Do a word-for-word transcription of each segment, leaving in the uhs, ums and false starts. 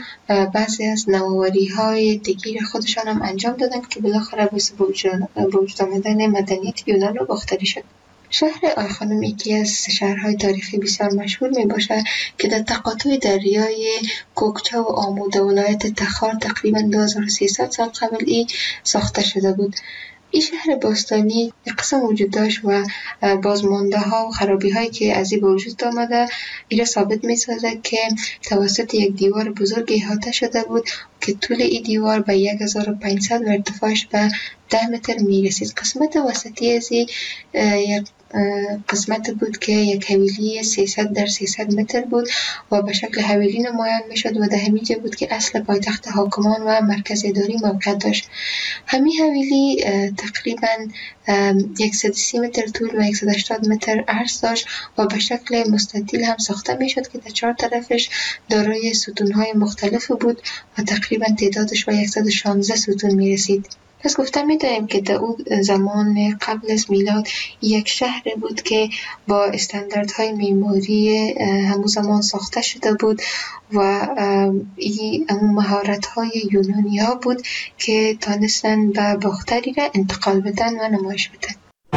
بعضی از نوآوری های دیگر خودشان هم انجام دادند که بالاخره باعث به وجود آمدن مدنیت یونان و باختری شد. شهر آیخانوم یکی از شهرهای تاریخی بسیار مشهور می باشد که در تقاطع دریای کوکچا و آمو در ولایت تخار تقریباً دو هزار و سیصد سال قبل ای ساخته شده بود. این شهر باستانی یک قسم وجود داشت و بازمانده ها و خرابی هایی که از این به وجود آمده این ثابت می سازد که توسط یک دیوار بزرگ احاطه شده بود که طول این دیوار به یک هزار و پانصد و ارتفاعش به ده متر می رسید. قسمت وسطی از این یک قسمت بود که یک حویلی سیصد در سیصد متر بود و به شکل حویلی نمایان می شد و در همین جا بود که اصل پایتخت حاکمان و مرکز اداری موقع داشت. همین حویلی تقریباً صد و سی متر طول و صد و هشتاد متر عرض داشت و به شکل مستطیل هم ساخته می شد که در چهار طرفش دارای ستون‌های مختلف بود و تقریباً تعدادش به صد و شانزده ستون می رسید. پس گفتم می داریم که در اون زمان قبل از میلاد یک شهر بود که با استانداردهای معماری همون زمان ساخته شده بود و این همون مهارت‌های یونانی ها بود که تانستن به باختری را انتقال بدن و نمایش بدن.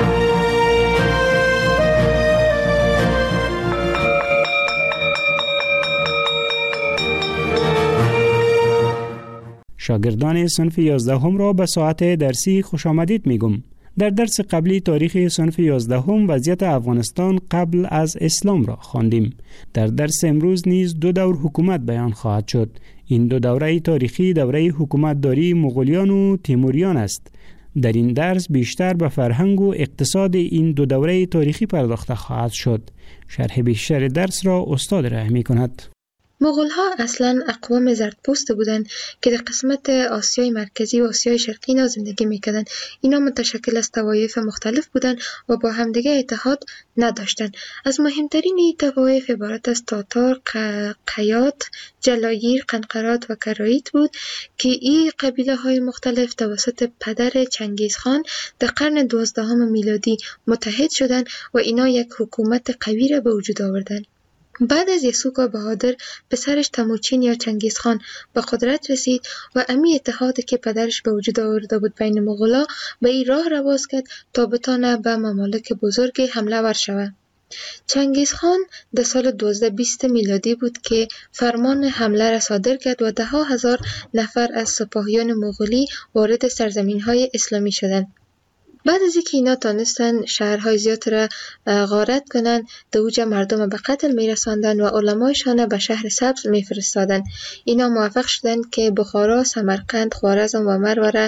شاگردان صنف یازدهم را به ساعت درسی خوش آمدید میگم. در درس قبلی تاریخ صنف یازدهم وضعیت افغانستان قبل از اسلام را خواندیم. در درس امروز نیز دو دور حکومت بیان خواهد شد. این دو دوره تاریخی دوره حکومتداری مغولیان و تیموریان است. در این درس بیشتر به فرهنگ و اقتصاد این دو دوره تاریخی پرداخته خواهد شد. شرح بیشتر درس را استاد ارائه می‌کند. مغول‌ها اصلاً اقوام زردپوست بودند که در قسمت آسیای مرکزی و آسیای شرقی اینا زندگی میکردند. اینا متشکل از طوایف مختلف بودند و با همدیگه اتحاد نداشتند. از مهمترین این طوایف عبارت از تاتار، قیات، جلایر، قنقرات و کرایت بود که این قبیله های مختلف توسط پدر چنگیزخان در قرن دوازدهم میلادی متحد شدند و اینا یک حکومت قوی را به وجود آوردند. بعد از یسوع بهادر پسرش تموچین یا چنگیزخان به قدرت رسید و امی اتحادی که پدرش به وجود آورده بود بین مغولا به این راه را باز کرد تا بتانه به ممالک بزرگ حمله ور شود. چنگیزخان در سال دوازده بیست میلادی بود که فرمان حمله را صادر کرد و ده ها هزار نفر از سپاهیان مغولی وارد سرزمین‌های اسلامی شدند. بعد از اینکه اینا تانستن شهرهای زیاد را غارت کنن، در اوجه مردم به قتل میرساندن و علمایشان به شهر سبز میفرستادن. اینا موفق شدن که بخارا، سمرقند، خوارزم و مرو را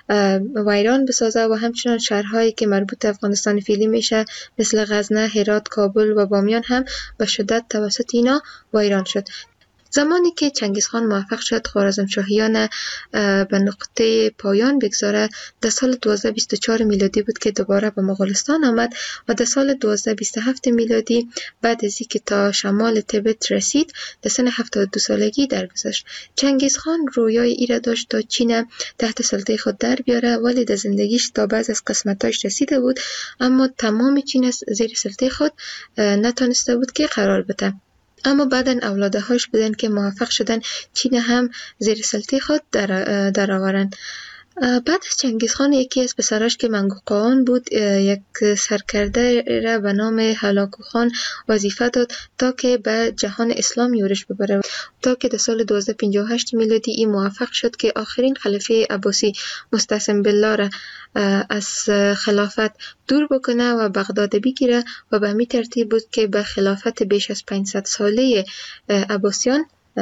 ویران بسازه و همچنان شهرهایی که مربوط افغانستان فعلی میشه مثل غزنه، هرات، کابل و بامیان هم به شدت توسط اینا ویران شد. زمانی که چنگیزخان موفق شد خوارزمشاهیان به نقطه پایان بگذاره در سال دوازده بیست و چهار میلادی بود که دوباره به مغولستان آمد و در سال دوازده بیست و هفت میلادی بعد از اینکه تا شمال تبت رسید در سن هفتاد و دو سالگی درگذشت. چنگیزخان رویای ای را داشت تا چین تحت سلطه خود در بیاره، ولی در زندگیش تا بعض از قسمتاش رسیده بود اما تمام چین زیر سلطه خود نتونسته بود که قرار بده. اما بعدن اولادهاش بودن که موفق شدن چین هم زیر سلطه خود در, در آورند. بعد از چنگیزخان یکی از پسراش که منگوقان بود یک سرکرده را به نام هلاکو خان وظیفه داد تا که به جهان اسلام یورش ببره، تا که در سال دوازده پنجاه و هشت میلادی این موفق شد که آخرین خلیفه عباسی مستعصم بالله را از خلافت دور بکنه و بغداد بگیره و به همین ترتیب بود که به خلافت بیش از پانصد ساله عباسیان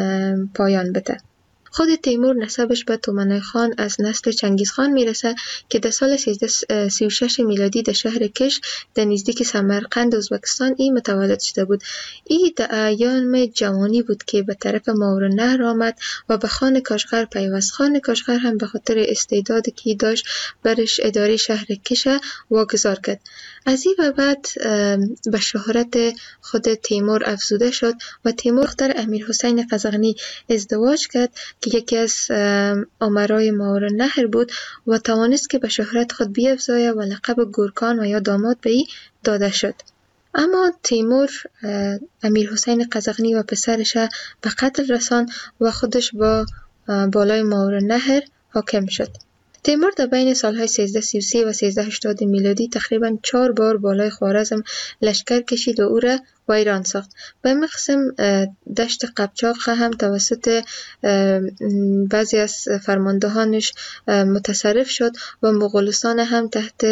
پایان بده. خود تیمور نسبش به تومنای خان از نسل چنگیزخان میرسه که در سال سیزده سی و شش میلادی در شهر کش در نزدیک سمرقند ازبکستان ای متولد شده بود. ای در ایام جوانی بود که به طرف ماورالنهر آمد و به خان کاشغر پیوست. خان کاشغر هم به خاطر استعدادی که داشت برش اداره شهر کش واگذار کرد. از این بعد به شهرت خود تیمور افزوده شد و تیمور دختر امیر حسین قزغنی ازدواج کرد که یکی از امرای ماورالنهر بود و توانست که به شهرت خود بیفزاید و لقب گورکان و یا داماد به ای داده شد. اما تیمور امیر حسین قزغنی و پسرش به قتل رساند و خودش با بالای ماورالنهر حاکم شد. تیمور در بین سالهای سیزده سی و سه و سیزده هشتاد میلادی تقریبا چهار بار بالای خوارزم لشکر کشید و او را ویران ساخت. به همین قسم دشت قبچاق هم توسط بعضی از فرماندهانش متصرف شد و مغولستان هم تحت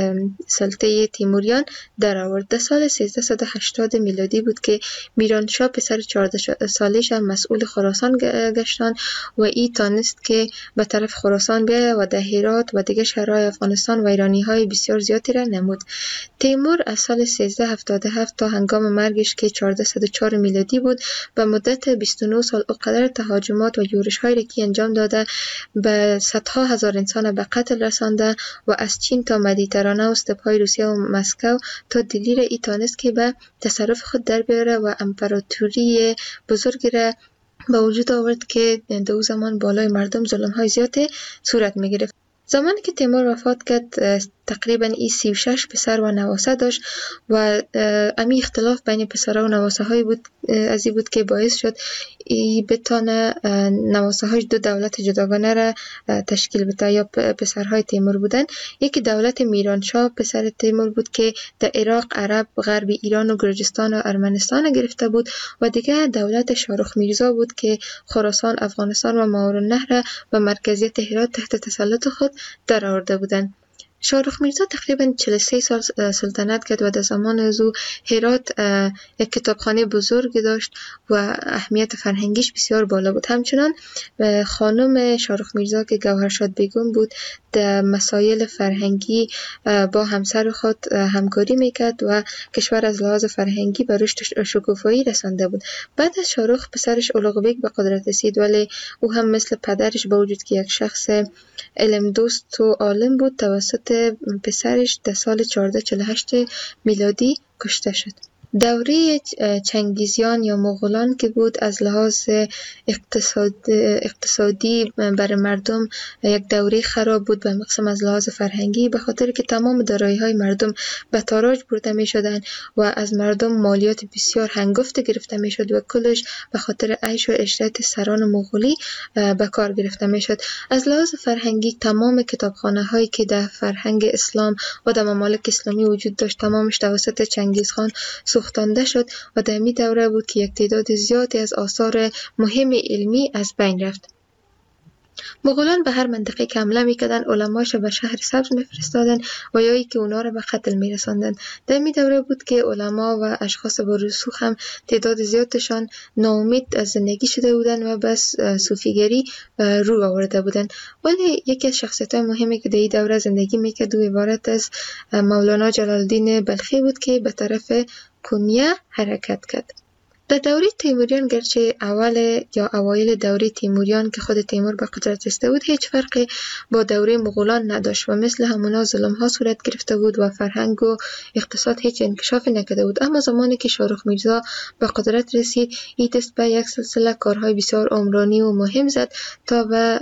سلطه تیموریان در آورد. در سال سیزده هشتاد میلادی بود که میرانشاه پسر چهارده سالش هم مسئول خراسان گشتان و ای تانست که به طرف خراسان بیاید و در هرات و دیگر شهرهای افغانستان ویرانی های بسیار زیادی را نمود. تیمور از سال سیزده هفتاد و هفت تا هنگام مرگش که چهارصد و چهار میلادی بود به مدت بیست و نه سال اوقدر تهاجمات و یورش های که انجام داده به صدها هزار انسان به قتل رسانده و از چین تا مدیترانه و استپهای روسیه و مسکو تا دلیر ای تانست که به تصرف خود در بیاره و امپراتوری بزرگی را به وجود آورد که در زمان بالای مردم ظلم های زیادی صورت می گرفت. زمانی که تیمور وفات کرد تقریبا ای سی و شش پسر و نواسه داشت و امی اختلاف بین پسرها و نواسه های بود از این بود که باعث شد ای بتانه نواسه هاش دو دولت جداگانه را تشکیل بده یا پسرهای تیمور بودن. یکی دولت میرانشاه پسر تیمور بود که در عراق، عرب، غرب ایران و گرجستان و ارمنستان گرفته بود و دیگه دولت شاهرخ میرزا بود که خراسان، افغانستان و ماورالنهر را به مرکزیت هرات تحت تسلط خود در آورده بودند. شاهرخ میرزا تقریبا چهل و سه سال سلطنت کرد و در زمان از او هرات یک کتابخانه بزرگ داشت و اهمیت فرهنگیش بسیار بالا بود. همچنان خانم شاهرخ میرزا که گوهرشاد بیگم بود در مسائل فرهنگی با همسر خود همکاری میکرد و کشور از لحاظ فرهنگی به رشد شکوفایی رسانده بود. بعد از شاهرخ پسرش اولغ بیگ به قدرت رسید ولی او هم مثل پدرش با وجود که یک شخص علم دوست و عالم بود توسط پسرش در سال چهارصد و چهل و هشت میلادی کشته شد. دوره چنگیزیان یا مغولان که بود از لحاظ اقتصاد اقتصادی برای مردم یک دوره خراب بود، به مقصد از لحاظ فرهنگی به خاطر که تمام دارایی های مردم به تاراج برده می شدن و از مردم مالیات بسیار هنگفت گرفته می شد و کلش به خاطر عیش و عشرت سران مغولی به کار گرفته می شد. از لحاظ فرهنگی تمام کتابخانه هایی که در فرهنگ اسلام و در ممالک اسلامی وجود داشت تمامش توسط چنگیزخان سوختانده شد و در می دوره بود که یک تعداد زیادی از آثار مهم علمی از بین رفت. مغولان به هر منطقه که حمله میکردن علماش به شهر سبز میفرستادن و یا ای که اونا را به قتل میرساندن. در می دوره بود که علما و اشخاص با رسوخ هم تعداد زیادشان ناامید از زندگی شده بودن و بس صوفیگری رو آورده بودن. ولی یکی از شخصیت‌های مهمی که در این دوره زندگی میکرد و عبارت از مولانا جلال الدین بلخی بود که به طرف کنیه حرکت کرد. در دوره تیموریان گرچه اول یا اوایل دوره تیموریان که خود تیمور به قدرت رسیده بود هیچ فرقی با دوره مغولان نداشت و مثل همونا ظلم ها صورت گرفته بود و فرهنگ و اقتصاد هیچ انکشافی نکرده بود. اما زمانی که شاهرخ میرزا به قدرت رسید این دست به یک سلسله کارهای بسیار عمرانی و مهم زد تا به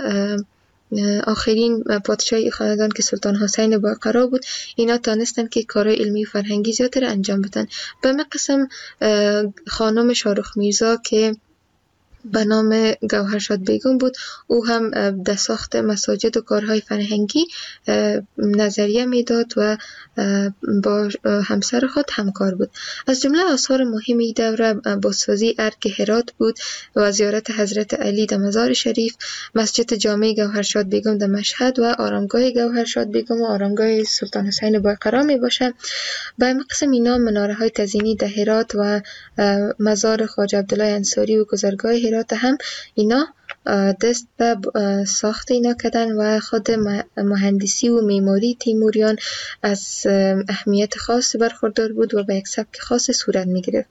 آخرین پادشاهی خاندان که سلطان حسین باقرا بود اینا تانستن که کارهای علمی و فرهنگی زیادی را انجام بدن. به همین قسم خانم شاهرخ میرزا که به نام گوهرشاد بیگم بود او هم در ساخت مساجد و کارهای فرهنگی نظریه میداد و با همسر خود همکار بود. از جمله آثار مهمی دوره بازسازی ارگ هرات بود و زیارت حضرت علی در مزار شریف، مسجد جامع گوهرشاد بیگم در مشهد و آرامگاه گوهرشاد بیگم و آرامگاه سلطان حسین باقرا می باشه. به همین قسم اینا مناره های تزئینی در هرات و مزار خواجه عبدالله انصاری و گذرگاه هرات هم اینا دست به ساخت اینا کردن و خود مهندسی و معماری تیموریان از اهمیت خاص برخوردار بود و به یک سبک خاص صورت می گرفت.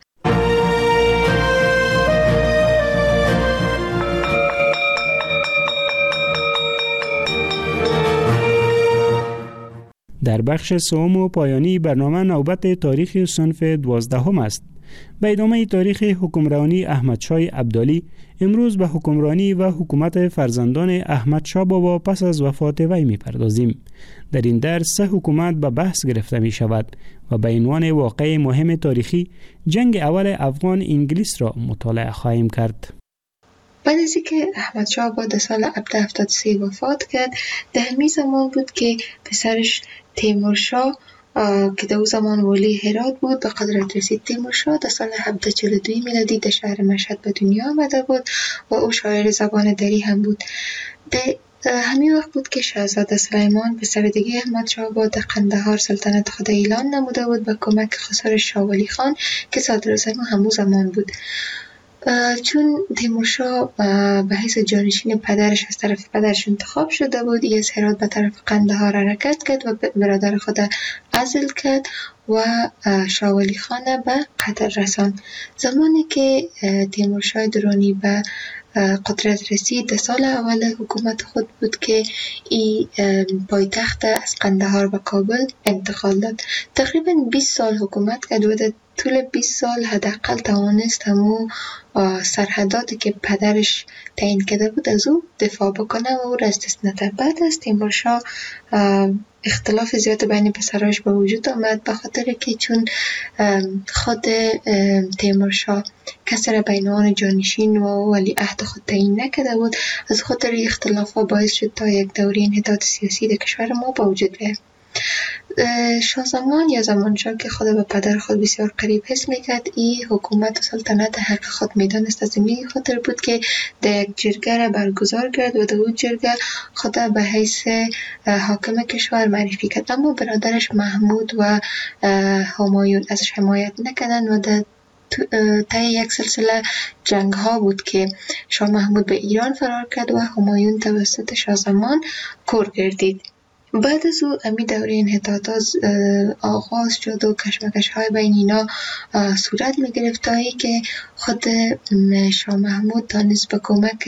در بخش سوم و پایانی برنامه نوبت تاریخ صنف دوازدهم است. به ادامه تاریخ حکمرانی احمدشاه عبدالی، امروز به حکمرانی و حکومت فرزندان احمدشاه بابا پس از وفات وی می‌پردازیم. در این درس سه حکومت به بحث گرفته می شود و به عنوان واقعه مهم تاریخی جنگ اول افغان انگلیس را مطالعه خواهیم کرد. بعد از اینکه احمدشاه بابا در سال هزار و هفتصد و هفتاد و سه وفات کرد، در همین زمان بود که پسرش تیمورشاه که در اون زمان والی هرات بود به قدرت رسید. تیمورشاه در سال هزار و هفتصد و چهل و دو میلادی در شهر مشهد به دنیا آمده بود و او شاعر زبان دری هم بود. در همین وقت بود که شاهزاده سلیمان پسر دیگه احمدشاه بابا در قندهار سلطنت خود اعلان نموده بود به کمک خسر شاه ولی خان که صدراعظم همون زمان بود. چون تیمورشاه به حیث جانشین پدرش از طرف پدرش انتخاب شده بود، ای از هرات به طرف قندهار حرکت کرد و برادر خود عزل کرد و شاه ولی خان به قتل رساند. زمانی که تیمورشاه درانی به قدرت رسید در سال اول حکومت خود بود که ای پایتخت از قندهار به کابل انتقال داد. تقریبا بیست سال حکومت کرد و در طول بیست سال حداقل توانست همون سرحداتی که پدرش تعیین کرده بود از او دفاع بکنه و او را از دست نده. بعد از تیمورشاه اختلاف زیاد بین پسراش به وجود آمد به خاطر که چون خود تیمورشاه کسی را به عنوان جانشین و ولی عهد خود تعیین نکرده بود، از خاطر اختلاف ها باعث شد تا یک دوره انحطاط سیاسی در کشور ما به وجود بیاید. شاه زمان یا زمانشاه که خود به پدر خود بسیار قریب حس میکرد، این حکومت و سلطنت حق خود میدانست. از این خاطر بود که در یک جرگه را برگزار کرد و در اون جرگه خود به حیث حاکم کشور معرفی کرد، اما برادرش محمود و همایون ازش حمایت نکردند و در طی یک سلسله جنگ ها بود که شاه محمود به ایران فرار کرد و همایون توسط شاه زمان کور گردید. بعد از او امی دوره انحطاطات آغاز شد و کشمکش های بین اینا صورت می گرفت تا ای که خود شاه محمود تانست به کمک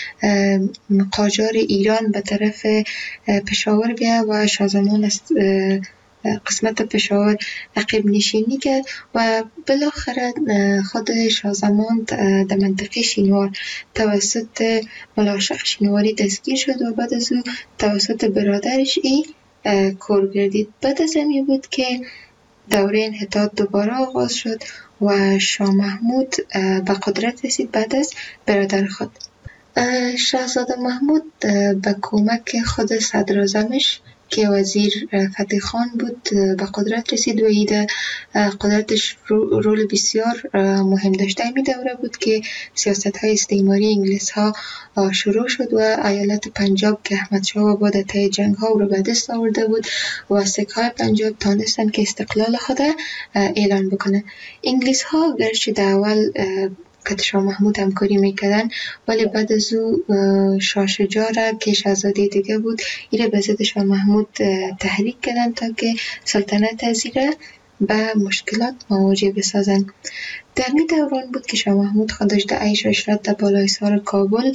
قاجار ایران به طرف پشاور بیا و شاه زمان است قسمت پشاور عقب نشینی کرد و بالاخره خود شاه زمان در منطقه شینوار توسط ملاشق شینواری دستگیر شد و بعد از او توسط برادرش ای کور گردید. بعد از همین بود که دوره انحطاط دوباره آغاز شد و شاه محمود به قدرت رسید بعد از برادر خود. شاهزاده محمود به کمک خود صدراعظمش که وزیر فتح خان بود به قدرت رسید و ایده قدرتش رول بسیار مهم داشته. می دوره بود که سیاست های استعماری انگلیس ها شروع شد و ایالت پنجاب که احمدشاه بابا در طی جنگ ها رو به دست آورده بود و سکه های پنجاب تانستن که استقلال خود اعلان بکنه. انگلیس ها گرچه در اول که شاه محمود همکاری میکردن ولی بعد از او شاه شجاع را که شاهزاده دیگه بود ایره به ضد شاه محمود تحریک کردن تا که سلطنت از ایره به مشکلات مواجه بسازن. در می دوران بود که شاه محمود خودش در عیش و عشرت در بالای سر کابل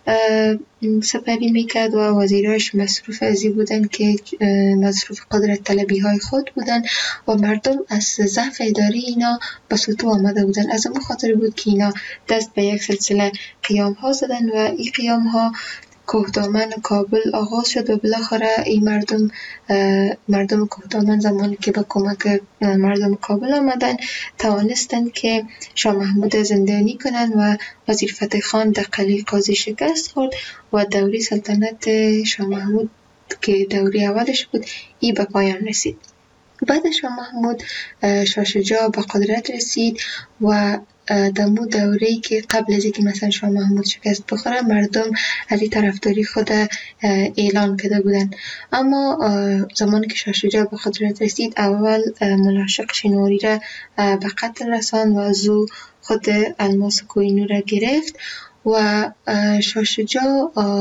سپری میکرد و وزیراش مصروف ازی بودن که مصروف قدرت طلبی های خود بودن و مردم از ضعف اداری اینا به سطوح آمده بودن. از اون خاطر بود که اینا دست به یک سلسله قیام ها زدن و این قیام ها کوهدامن کابل آغاز شد و بالاخره این مردم مردم کوهدامن زمانی که با کمک مردم کابل آمدن توانستند که شاه محمود زندانی کنند و وزیر فتح خان در قلعه قاضی شکست خورد و دوره سلطنت شاه محمود که دوره اولش بود ای به پایان رسید. بعد شاه محمود شاه شجاع به قدرت رسید و دمو دوره‌ای که قبل از اینکه مثلا شاه محمود شکست بخوره مردم از این طرفداری خود اعلان کرده بودن، اما زمانی که شاه شجاع به قدرت رسید اول ملاشق شینواری را به قتل رساند و از او خود الماس کوهینور را گرفت و شاه شجاع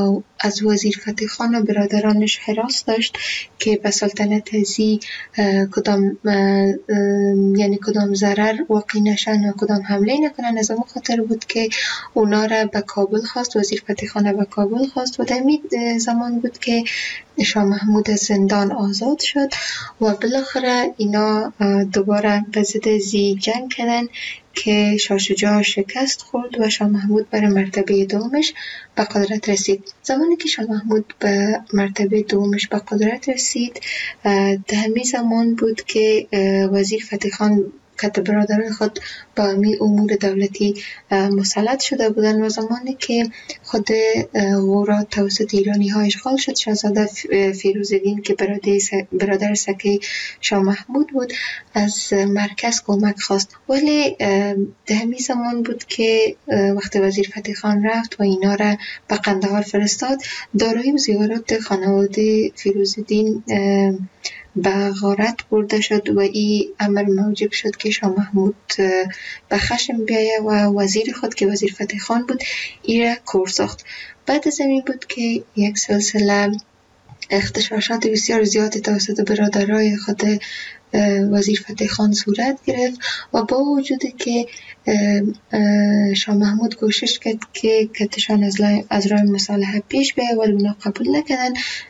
از وزیر فتح خان و برادرانش حراس داشت که به سلطنت ازی کدام یعنی کدام ضرر واقع نشن و کدام حمله نکنن. از اون خاطر بود که اونا را به کابل خواست، وزیر فتح خان به کابل خواست و در این زمان بود که شاه محمود از زندان آزاد شد و بالاخره اینا دوباره به ضد ازی جنگ کردن که شاه شجاع شکست خورد و شاه محمود بر مرتبه دومش به قدرت رسید. زمانی که شاه محمود به مرتبه دومش به قدرت رسید، در همین زمان بود که وزیر فتح خان که برادران خود با امی امور دولتی مسلط شده بودن و زمانی که خود غورا توسط ایرانی ها اشغال شد، شاهزاده فیروزالدین که برادر سکه شاه محمود بود از مرکز کمک خواست. ولی در همین زمان بود که وقتی وزیر فتح خان رفت و اینا را به قندهار فرستاد، دارایی و زیورات خانواده فیروزالدین به غارت برده شد و این امر موجب شد که شاه محمود به خشم بیایه و وزیر خود که وزیر فتح خان بود ای را کور ساخت. بعد از این بود که یک سلسله اغتشاشات بسیار زیادی توسط برادرای خود وزیر فتح خان صورت گرفت و با وجودی که شاه محمود کوشش کرد که کتشان از, از راه مصالحه پیش بیاید ولی اونا قبول نکردن.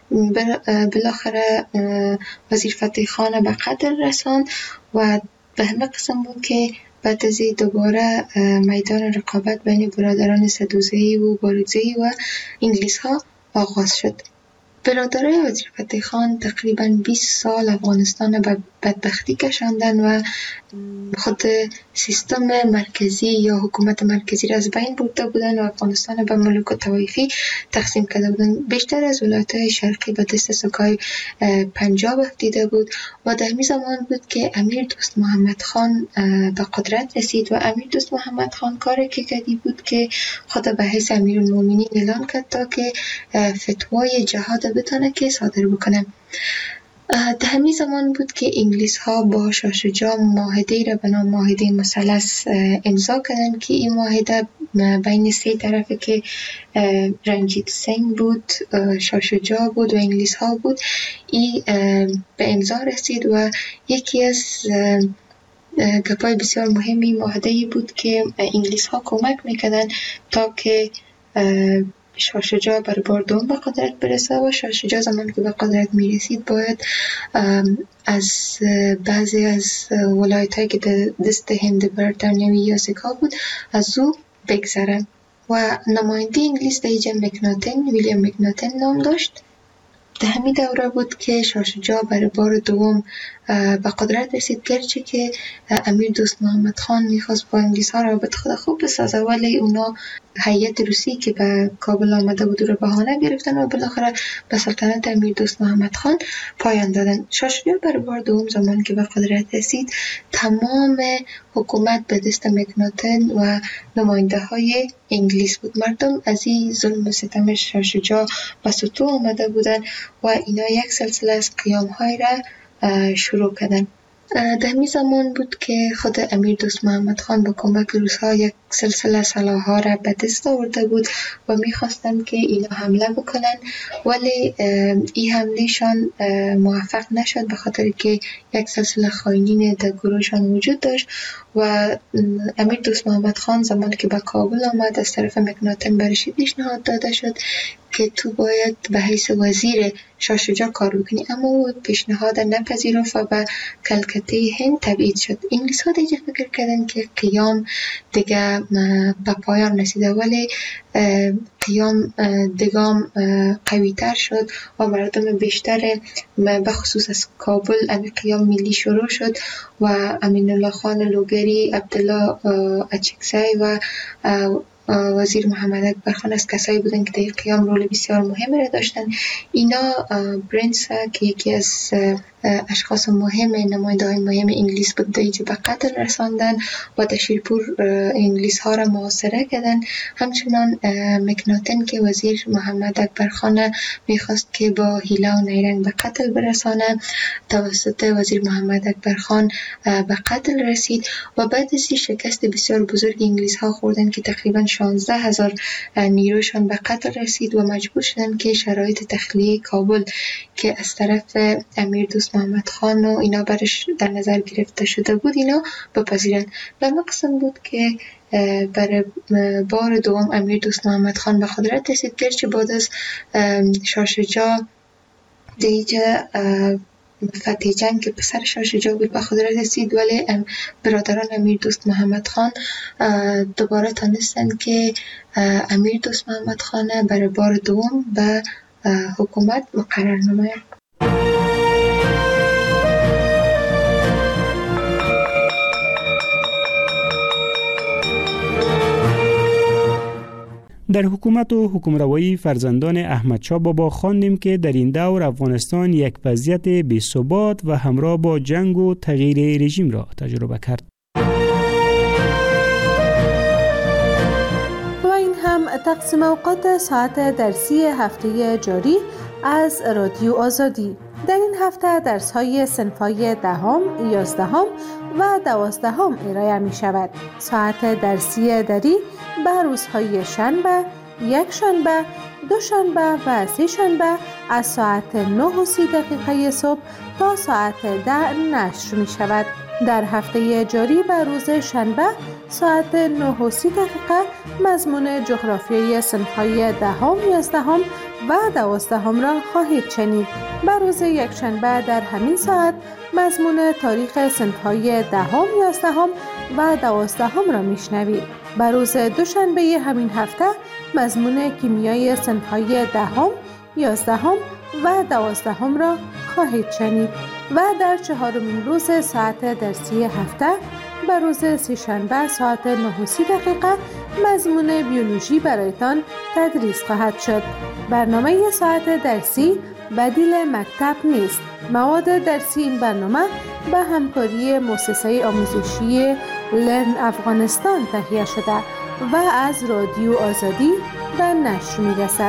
بالاخره وزیر فتح خان به قتل رساند و به همه قسم بود که بعد از دوباره میدان رقابت بین برادران سدوزه‌ای و بارکزئی و انگلیس ها آغاز شد. برادرای وزیر فتح خان تقریباً بیست سال افغانستان به بدبختی کشاندن و خود سیستم مرکزی یا حکومت مرکزی را از بین برده بودن و افغانستان به ملوک و طوایفی تقسیم کرده بودن. بیشتر از ولایت‌های شرقی به دست سکای پنجاب افتیده بود و در همین زمان بود که امیر دوست محمد خان به قدرت رسید و امیر دوست محمد خان کاری که کردی بود که خود به حیث امیرالمومنین اعلان کرد تا که فتوای جهاد بتونه که صادر بکنه. در همین زمان بود که انگلیس ها با شاه شجاع معاهده را به نام معاهده مثلث امضا کردند که این معاهده بین سه طرفه که رنجیت سنگ بود، شاه شجاع بود و انگلیس ها بود این به امضا رسید و یکی از گپای بسیار مهمی معاهده بود که انگلیس ها کمک میکردن تا که شاه شجاع بر بار دوم به قدرت برسه و شاه شجاع زمان که به قدرت میرسید باید از بعضی از ولایت هایی که در دست هند بریتانیایی یا سکا بود از او بگذره و نماینده انگلیس در اینجا مکناتن، ویلیام مکناتن نام داشت. در همین دوره بود که شاه شجاع بر بار دوم به قدرت رسید، گرچه که امیر دوست محمد خان میخواست با انگلیس ها رابط خود خوب بسازه ولی اونا هیئت روسی که به کابل آمده بود رو بهانه گرفتن و بالاخره به سلطنت امیر دوست محمد خان پایان دادن. شاه شجاع بر بار دوم زمان که به قدرت رسید تمام حکومت به دست مکناتن و نماینده های انگلیس بود. مردم از این ظلم و ستم شاه شجاع به سطوح آمده بودن و اینا یک سلسله از قیام های را شروع کردن. در همین زمان بود که خود امیر دوست محمد خان با کمک روس ها یک سلسله سلاح ها را به دست آورده بود و میخواستند که اینا حمله بکنن ولی این حمله شان موفق نشد به خاطر که یک سلسله خائنین در گروهشان وجود داشت و امیر دوست محمد خان زمانی که به کابل آمد از طرف مکناتن برش پیشنهاد داده شد که تو باید به حیث وزیر شاه شجاع کار بکنی، اما او پیشنهاد نپذیرفت و به کلکته هند تبعید شد. انگلیس ها دیگه فکر کردن که قیام دیگه به پایان رسیده ولی قیام دیگام قوی تر شد و مردم بیشتر به خصوص از کابل امی قیام ملی شروع شد و امین الله خان لوگری، عبدالله اچکزی و وزیر محمد اکبر خان از کسایی بودن که در قیام رول بسیار مهم را داشتن. اینا برنس که یکی از اشخاص مهم، نماینده های مهم انگلیس بود دیجی به قتل رساندن و در شیرپور انگلیس ها را محاصره کردن. همچنان مکناتن که وزیر محمد اکبر خان میخواست که با حیله و نیرنگ به قتل برسانه، توسط وزیر محمد اکبر خان به قتل رسید و بعد از این شکست بسیار بزرگ انگلیس ها خوردن که تقریبا شانزده هزار نیروشان به قتل رسید و مجبور شدن که شرایط تخلیه کابل که از طرف امیر دوست محمد خان و اینا برش در نظر گرفته شده بود اینا بپذیرن. و مقصد بود که برای بار دوم امیر دوست محمد خان به قدرت رسید، گرچه بعد از شاه شجاع دیگه فتح جنگ که پسر شاه شجاع بود به قدرت رسید، ولی برادران امیر دوست محمد خان دوباره تانستن که امیر دوست محمد خان برای بار دوم به حکومت مقرر نماید. در حکومت و حکمروایی فرزندان احمدشاه بابا خواندیم که در این دور افغانستان یک وضعیت بی‌ثبات و همراه با جنگ و تغییر رژیم را تجربه کرد. و این هم تقسیم اوقات ساعت درسی هفته جاری از رادیو آزادی. در این هفته درس‌های صنف‌های دهم، یازدهم و دوازدهم ارائه می شود. ساعت درسی دری به روزهای شنبه، یک شنبه، دو شنبه و سه شنبه از ساعت نه و سی دقیقه صبح تا ساعت ده نشر می شود. در هفته جاری به روز شنبه ساعت نه و سی دقیقه مضمون جغرافیای صنف‌های دهم، یازدهم و دوازدهم را خواهید شنید. به روز یک شنبه در همین ساعت مضمون تاریخ صنف‌های دهم، یازدهم و دوازدهم را میشنوید. به روز دوشنبه همین هفته مضمون کیمیای صنف‌های دهم، یازدهم و دوازدهم را خواهید شنید و در چهارمین روز ساعت درسی هفته به روز سه‌شنبه ساعت نه و سی دقیقه مضمون بیولوژی برایتان تدریس خواهد شد. برنامه ساعت درسی بدیل مکتب نیست. مواد درسی این برنامه به همکاری مؤسسه آموزشی لرن افغانستان تهیه شده و از رادیو آزادی به نشر می‌رسد.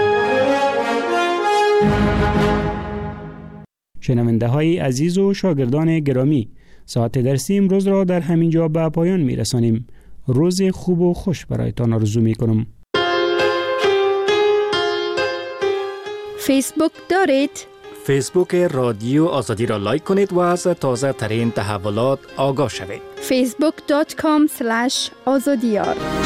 شنونده های عزیز و شاگردان گرامی، ساعت درسی امروز را در همین جا به پایان می رسانیم. روز خوب و خوش برایتان آرزو می کنم. فیسبوک دارید؟ فیسبوک رادیو آزادی را لایک کنید و از تازه ترین تحولات آگاه شوید. فیسبوک دات کام اسلش آزادیار